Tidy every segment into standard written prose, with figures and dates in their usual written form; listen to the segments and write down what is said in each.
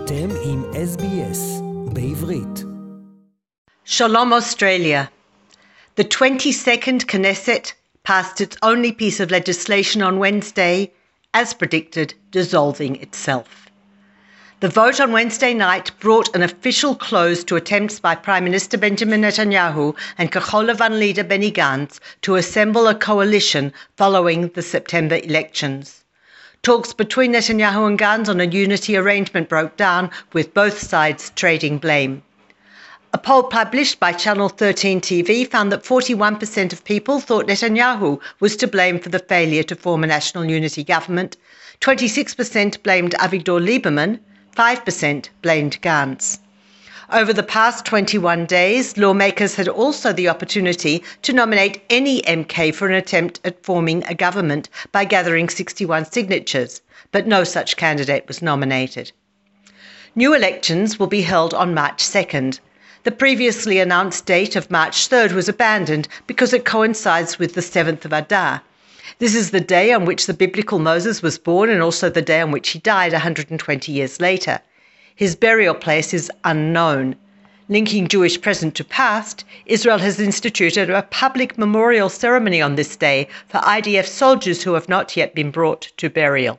אתם עם SBS בעברית. Shalom Australia. The 22nd Knesset passed its only piece of legislation on Wednesday, as predicted, dissolving itself. The vote on Wednesday night brought an official close to attempts by Prime Minister Benjamin Netanyahu and Kahol Lavan leader Benny Gantz to assemble a coalition following the September elections. Talks between Netanyahu and Gantz on a unity arrangement broke down, with both sides trading blame. A poll published by Channel 13 TV found that 41% of people thought Netanyahu was to blame for the failure to form a national unity government, 26% blamed Avigdor Lieberman, 5% blamed Gantz. Over the past 21 days, lawmakers had also the opportunity to nominate any MK for an attempt at forming a government by gathering 61 signatures, but no such candidate was nominated. New elections will be held on March 2nd. The previously announced date of March 3rd was abandoned because it coincides with the 7th of Adar. This is the day on which the biblical Moses was born and also the day on which he died 120 years later. His burial place is unknown. Linking Jewish present to past, Israel has instituted a public memorial ceremony on this day for IDF soldiers who have not yet been brought to burial.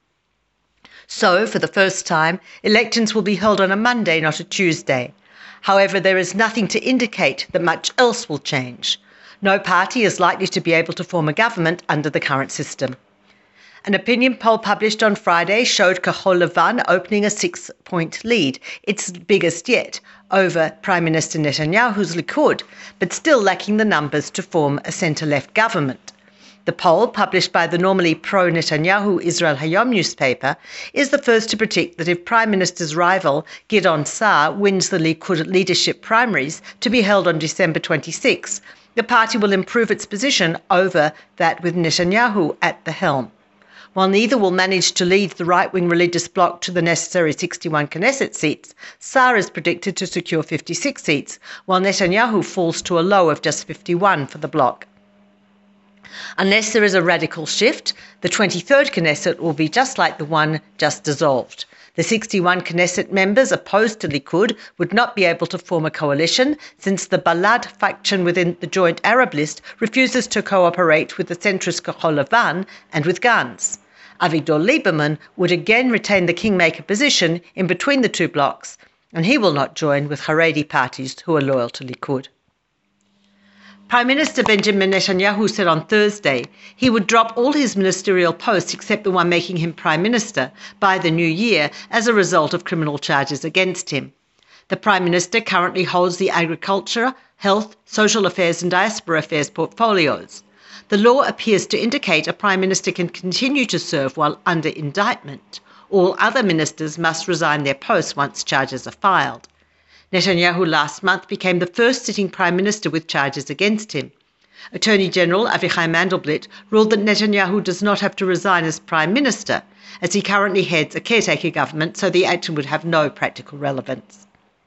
So, for the first time, elections will be held on a Monday, not a Tuesday. However, there is nothing to indicate that much else will change. No party is likely to be able to form a government under the current system. An opinion poll published on Friday showed Kahol Lavan opening a 6-point lead, its biggest yet, over Prime Minister Netanyahu's Likud, but still lacking the numbers to form a centre-left government. The poll, published by the normally pro-Netanyahu Israel Hayom newspaper, is the first to predict that if Prime Minister's rival Gideon Sa'ar wins the Likud leadership primaries to be held on December 26, the party will improve its position over that with Netanyahu at the helm. While neither will manage to lead the right-wing religious bloc to the necessary 61 Knesset seats, Sa'ar is predicted to secure 56 seats, while Netanyahu falls to a low of just 51 for the bloc. Unless there is a radical shift, the 23rd Knesset will be just like the one just dissolved. The 61 Knesset members opposed to Likud would not be able to form a coalition since the Balad faction within the Joint Arab List refuses to cooperate with the centrist Kahol Lavan and with Gantz. Avigdor Lieberman would again retain the kingmaker position in between the two blocs, and he will not join with Haredi parties who are loyal to Likud. Prime Minister Benjamin Netanyahu said on Thursday he would drop all his ministerial posts except the one making him Prime Minister by the new year as a result of criminal charges against him. The Prime Minister currently holds the Agriculture, Health, Social Affairs and Diaspora Affairs portfolios. The law appears to indicate a Prime Minister can continue to serve while under indictment. All other ministers must resign their posts once charges are filed. Netanyahu last month became the first sitting Prime Minister with charges against him. Attorney General Avichai Mandelblit ruled that Netanyahu does not have to resign as Prime Minister, as he currently heads a caretaker government, so the action would have no practical relevance.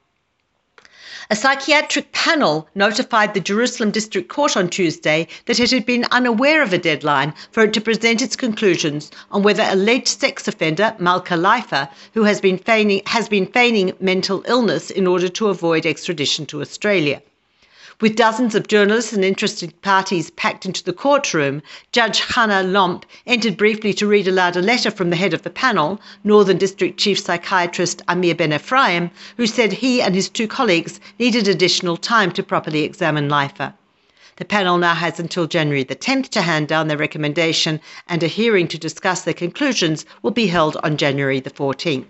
A psychiatric panel notified the Jerusalem District Court on Tuesday that it had been unaware of a deadline for it to present its conclusions on whether alleged sex offender Malka Leifer, who has been feigning mental illness in order to avoid extradition to Australia. With dozens of journalists and interested parties packed into the courtroom, Judge Hannah Lomp entered briefly to read aloud a letter from the head of the panel, Northern District Chief Psychiatrist Amir Ben Ephraim, who said he and his two colleagues needed additional time to properly examine Leifer. The panel now has until January the 10th to hand down their recommendation, and a hearing to discuss their conclusions will be held on January the 14th.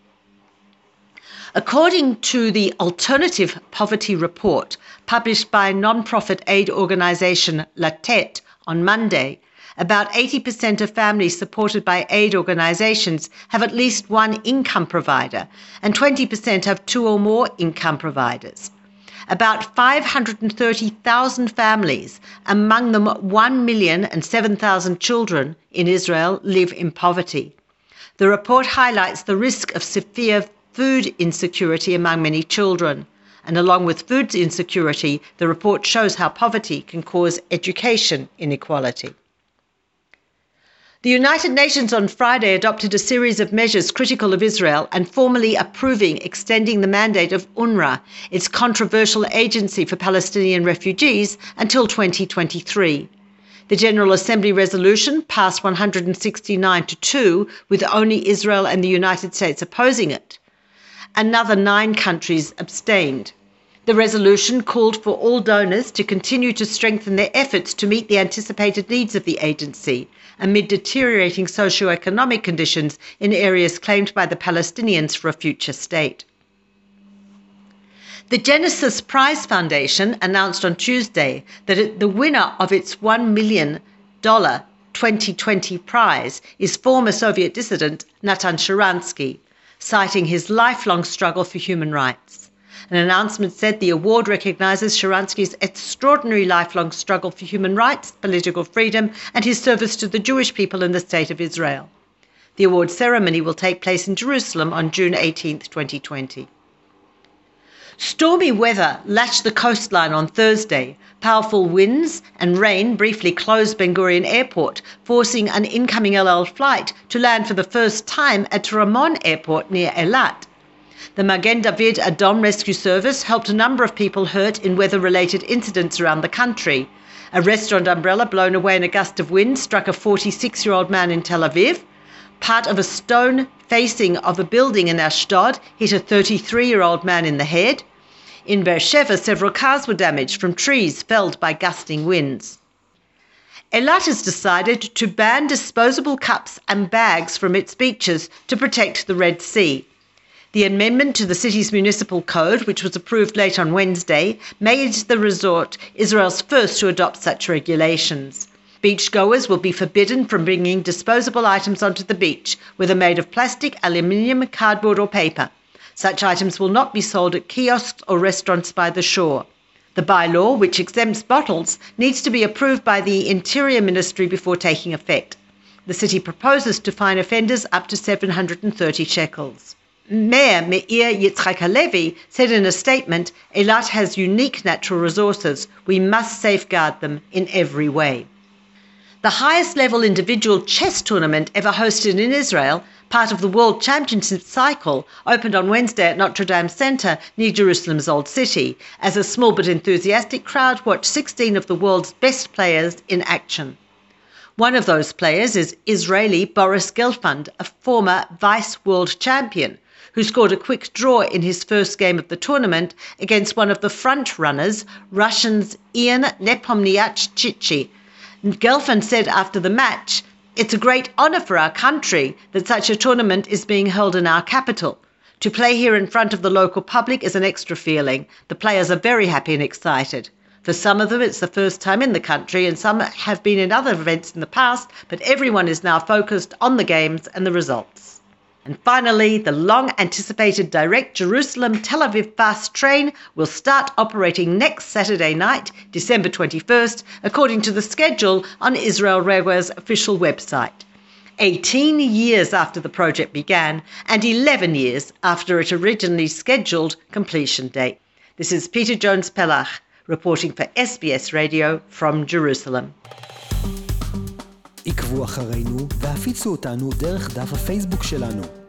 According to the Alternative Poverty Report, published by non-profit aid organisation Latet on Monday, about 80% of families supported by aid organisations have at least one income provider, and 20% have two or more income providers. About 530,000 families, among them 1,007,000 children in Israel, live in poverty. The report highlights the risk of severe food insecurity among many children. And along with food insecurity, the report shows how poverty can cause education inequality. The United Nations on Friday adopted a series of measures critical of Israel and formally approving extending the mandate of UNRWA, its controversial agency for Palestinian refugees, until 2023. The General Assembly resolution passed 169-2, with only Israel and the United States opposing it. Another 9 countries abstained. The resolution called for all donors to continue to strengthen their efforts to meet the anticipated needs of the agency amid deteriorating socio-economic conditions in areas claimed by the Palestinians for a future state. The Genesis Prize Foundation announced on Tuesday that the winner of its $1 million 2020 prize is former Soviet dissident Natan Sharansky, citing his lifelong struggle for human rights. An announcement said the award recognizes Sharansky's extraordinary lifelong struggle for human rights, political freedom, and his service to the Jewish people in the State of Israel. The award ceremony will take place in Jerusalem on June 18, 2020. Stormy weather lashed the coastline on Thursday. Powerful winds and rain briefly closed Ben Gurion Airport, forcing an incoming El Al flight to land for the first time at Ramon Airport near Eilat. The Magen David Adom Rescue Service helped a number of people hurt in weather-related incidents around the country. A restaurant umbrella blown away in a gust of wind struck a 46-year-old man in Tel Aviv. Part of a stone facing of a building in Ashdod hit a 33-year-old man in the head. In Beersheba, several cars were damaged from trees felled by gusting winds. Eilat has decided to ban disposable cups and bags from its beaches to protect the Red Sea. The amendment to the city's municipal code, which was approved late on Wednesday, made the resort Israel's first to adopt such regulations. Beachgoers will be forbidden from bringing disposable items onto the beach, whether made of plastic, aluminium, cardboard or paper. Such items will not be sold at kiosks or restaurants by the shore. The bylaw, which exempts bottles, needs to be approved by the Interior Ministry before taking effect. The city proposes to fine offenders up to 730 shekels. Mayor Meir Yitzchak Halevi said in a statement, Eilat has unique natural resources. We must safeguard them in every way. The highest level individual chess tournament ever hosted in Israel, part of the World Championship cycle, opened on Wednesday at Notre Dame Centre near Jerusalem's Old City, as a small but enthusiastic crowd watched 16 of the world's best players in action. One of those players is Israeli Boris Gelfand, a former vice world champion, who scored a quick draw in his first game of the tournament against one of the front runners, Russian's Ian Nepomniachtchi. Gelfand said after the match, "It's a great honour for our country that such a tournament is being held in our capital. To play here in front of the local public is an extra feeling. The players are very happy and excited. For some of them, it's the first time in the country, and some have been in other events in the past, but everyone is now focused on the games and the results." And finally, the long-anticipated direct Jerusalem-Tel Aviv fast train will start operating next Saturday night, December 21st, according to the schedule on Israel Railway's official website. 18 years after the project began and 11 years after its originally scheduled completion date. This is Peter Jones-Pellach reporting for SBS Radio from Jerusalem. עקבו אחרינו והפיצו אותנו דרך דף הפייסבוק שלנו.